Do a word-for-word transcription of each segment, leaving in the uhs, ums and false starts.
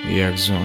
Yakzon.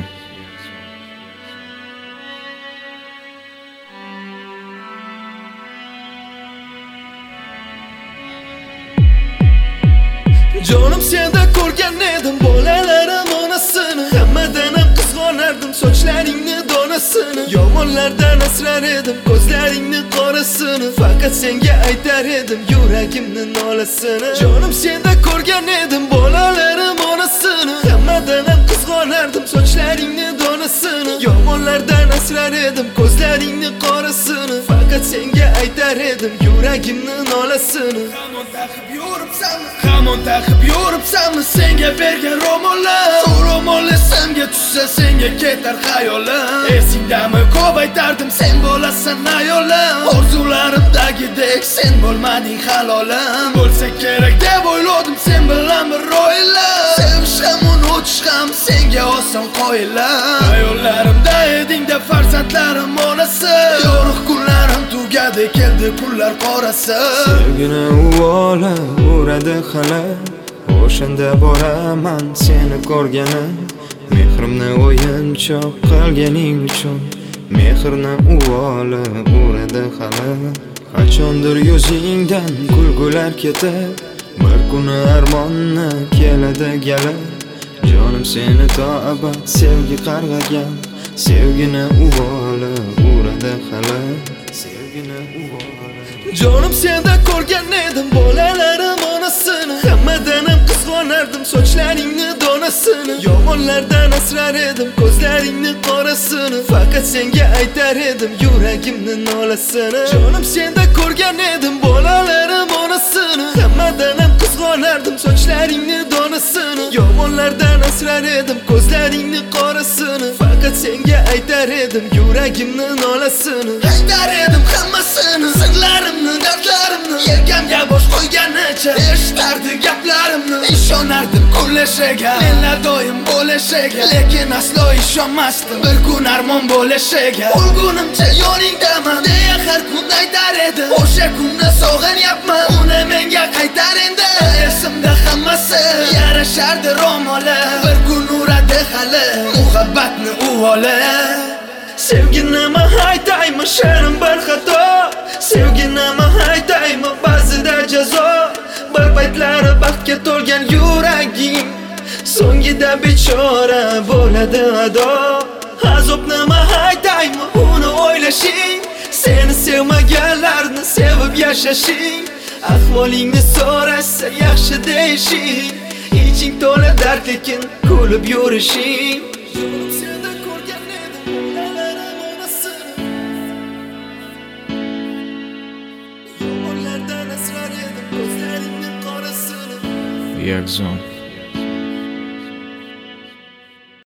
Jonim senda ko'rgan edim bolalarim onasini, hammadan ham qizg'onardim sochlaringni donasini. Yomonlardan asrar edim ko'zlaringni qorasini, faqat senga aytar edim yuragimni nolasini. Jonim senda ko'rgan edim bolalarim onasini, hammadan ham qizg'onardim sochlaringni donasini. Yomonlardan asrar edim ko'zlaringni qorasini, faqat senga aytar edim yuragimni nolasini. Hamon taqib yuribsanmi, hamon taqib yuribsanmi senga bergan ro'mollar? Shu ro'mollar senga tushsa senga ketar xayolim. Esingdami ko'p aytardim sen bo'lasan ayolim. Orzularimdagidek sen bo'lmading halolim. Bo'lsa kerak deb o'yladim sen bilan bir ro'ylar. Sevish ham unutish ham senga oson qo'yillar. Ayollarimda eding-da farzandlarim onasi, yorug' kunlarim tugadi keldi kunlar qorasi. Sevgini uvola uradi xala, o'shanda boraman seni ko'rganim. Mehrimni o'yinchoq qilganing uchun mehrni uvola uradi xala. Qachondir yuzingdan kulgular ketib, bir kuni armonni keladi galib. Jonim seni to abad sevgi qarg'agan, sevgini uvola uradi xala, sevgini uvola. Jonim senda ko'rgan edim bolalarim onasini, hammadan ham qizg'onardim sochlaringni donasini. Yomonlardan asrar edim ko'zlaringni qorasini, faqat senga aytar edim yuragimni nolasini. Jonim senda ko'rgan edim bolalarim onasini, hammadan ham qizg'onardim sochlaringni donasini. Yomonlardan asrar edim ko'zlaringni qorasini, faqat senga aytar edim yuragimni nolasini. Aytar edim hammasini, sirlarimni, dardlarimni, yelkamga bosh qo'yganicha eshitardi gaplarimni. Ishonardim kulishiga, menlar doim bo'lishiga, lekin aslo ishonmasdim bir kun armon bo'lishiga. O'lgunimcha yoningdaman deya har kun aytar edi, o'sha kunni sog'inyapman, uni menga qaytar endi. Esimda hammasi yarashardi ro'moli, bir kun uradi hali muhabbatni uvoli. Sevginimi aytaymi sherim bir xato, sevginimi aytaymi ba'zida jazo. Bir paytlari baxtga to'lgan yuraging so'ngida bechora bo'ladi ado. Azobnimi aytaymi uni o'ylashing, seni sevmaganlarni sevib yashashing. Ahvolingni so'rashsa yaxshi deyishing, iching to'la dard lekin kulib yurishing. Jonim senda ko'rgan edim bolalarim onasini, yomonlardan asrar edim ko'zlaringni qorasini. Yakzon.